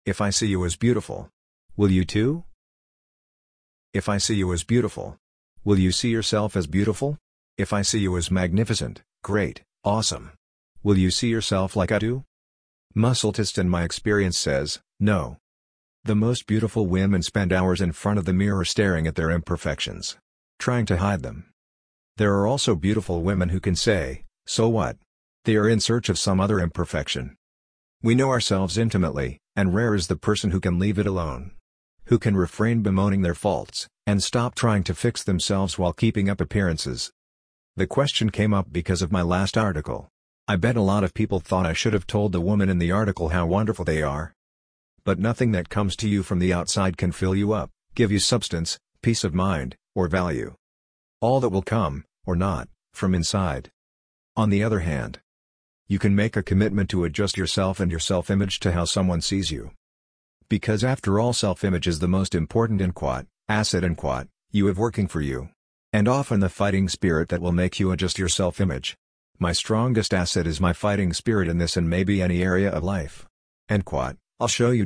If I see you as beautiful, will you too? If I see you as beautiful, will you see yourself as beautiful? If I see you as magnificent, great, awesome, will you see yourself like I do? Muscle-test in my experience says, no. The most beautiful women spend hours in front of the mirror staring at their imperfections, trying to hide them. There are also beautiful women who can say, so what? They are in search of some other imperfection. We know ourselves intimately, and rare is the person who can leave it alone. Who can refrain bemoaning their faults, and stop trying to fix themselves while keeping up appearances. The question came up because of my last article. I bet a lot of people thought I should have told the woman in the article how wonderful they are. But nothing that comes to you from the outside can fill you up, give you substance, peace of mind, or value. All that will come, or not, from inside. On the other hand, you can make a commitment to adjust yourself and your self-image to how someone sees you. Because after all, self-image is the most important asset you have working for you. And often the fighting spirit that will make you adjust your self-image. My strongest asset is my fighting spirit in this and maybe any area of life. I'll show you ...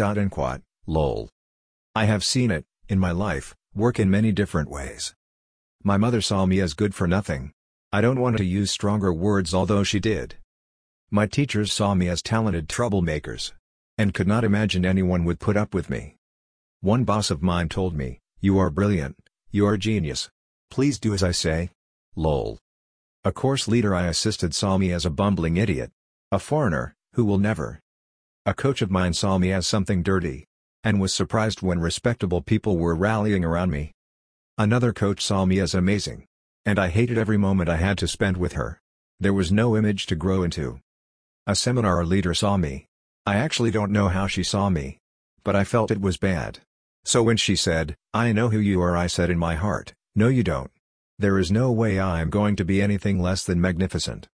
lol. I have seen it, in my life, work in many different ways. My mother saw me as good for nothing. I don't want to use stronger words, although she did. My teachers saw me as talented troublemakers. And could not imagine anyone would put up with me. One boss of mine told me, you are brilliant, you are a genius. Please do as I say. Lol. A course leader I assisted saw me as a bumbling idiot. A foreigner, who will never. A coach of mine saw me as something dirty. And was surprised when respectable people were rallying around me. Another coach saw me as amazing. And I hated every moment I had to spend with her. There was no image to grow into. A seminar leader saw me. I actually don't know how she saw me. But I felt it was bad. So when she said, I know who you are, I said in my heart, no you don't. There is no way I am going to be anything less than magnificent.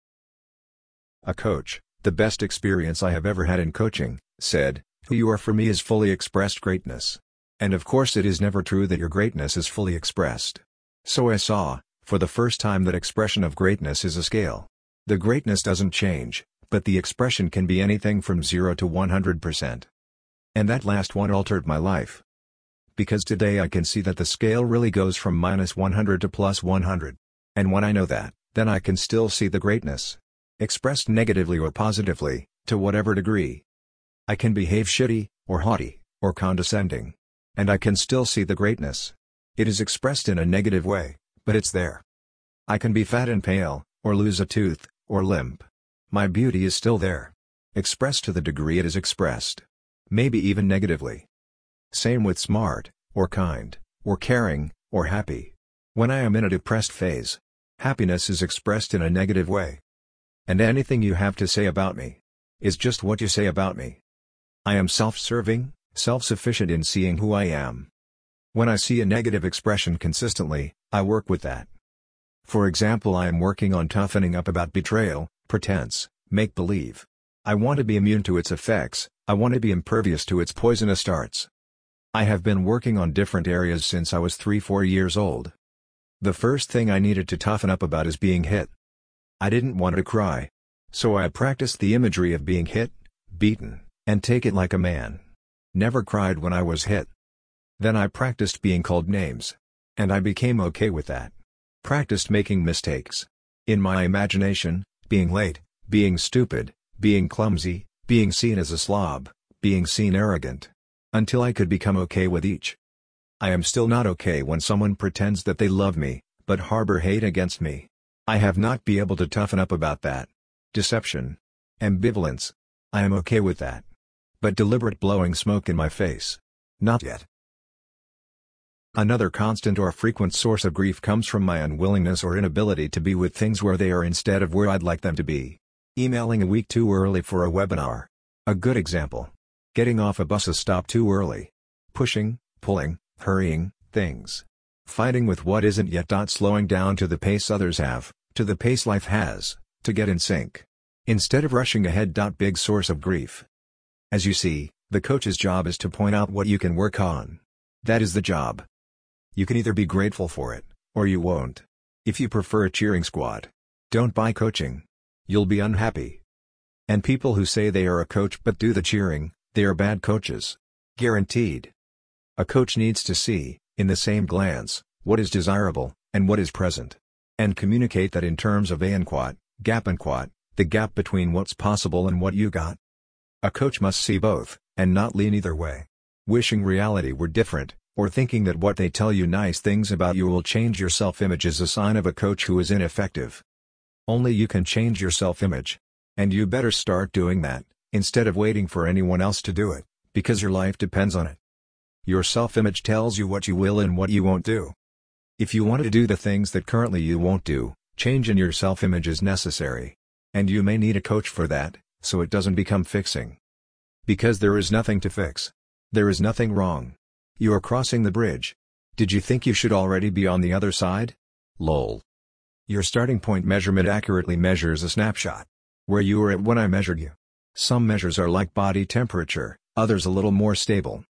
A coach, the best experience I have ever had in coaching, said, who you are for me is fully expressed greatness. And of course it is never true that your greatness is fully expressed. So I saw, for the first time, that expression of greatness is a scale. The greatness doesn't change, but the expression can be anything from 0 to 100%. And that last one altered my life. Because today I can see that the scale really goes from -100 to +100. And when I know that, then I can still see the greatness. Expressed negatively or positively, to whatever degree. I can behave shitty, or haughty, or condescending. And I can still see the greatness. It is expressed in a negative way, but it's there. I can be fat and pale, or lose a tooth, or limp. My beauty is still there. Expressed to the degree it is expressed. Maybe even negatively. Same with smart, or kind, or caring, or happy. When I am in a depressed phase, happiness is expressed in a negative way. And anything you have to say about me is just what you say about me. I am self-serving, self-sufficient in seeing who I am. When I see a negative expression consistently, I work with that. For example, I am working on toughening up about betrayal, pretense, make-believe. I want to be immune to its effects, I want to be impervious to its poisonous darts. I have been working on different areas since I was 3-4 years old. The first thing I needed to toughen up about is being hit. I didn't want to cry. So I practiced the imagery of being hit, beaten, and take it like a man. Never cried when I was hit. Then I practiced being called names. And I became okay with that. Practiced making mistakes. In my imagination, being late, being stupid, being clumsy, being seen as a slob, being seen arrogant. Until I could become okay with each. I am still not okay when someone pretends that they love me, but harbor hate against me. I have not been able to toughen up about that. Deception. Ambivalence. I am okay with that. But deliberate blowing smoke in my face. Not yet. Another constant or frequent source of grief comes from my unwillingness or inability to be with things where they are instead of where I'd like them to be. Emailing a week too early for a webinar. A good example. Getting off a bus stop too early. Pushing, pulling, hurrying, things. Fighting with what isn't yet. Slowing down to the pace others have, to the pace life has, to get in sync. Instead of rushing ahead. Big source of grief. As you see, the coach's job is to point out what you can work on. That is the job. You can either be grateful for it, or you won't. If you prefer a cheering squad, don't buy coaching. You'll be unhappy. And people who say they are a coach but do the cheering, They are bad coaches. Guaranteed. A coach needs to see, in the same glance, what is desirable, and what is present. And communicate that in terms of gap and quat, the gap between what's possible and what you got. A coach must see both, and not lean either way. Wishing reality were different, or thinking that what they tell you nice things about you will change your self-image is a sign of a coach who is ineffective. Only you can change your self-image. And you better start doing that, instead of waiting for anyone else to do it, because your life depends on it. Your self-image tells you what you will and what you won't do. If you want to do the things that currently you won't do, change in your self-image is necessary. And you may need a coach for that, so it doesn't become fixing. Because there is nothing to fix. There is nothing wrong. You are crossing the bridge. Did you think you should already be on the other side? Lol. Your starting point measurement accurately measures a snapshot. Where you were at when I measured you. Some measures are like body temperature, others a little more stable.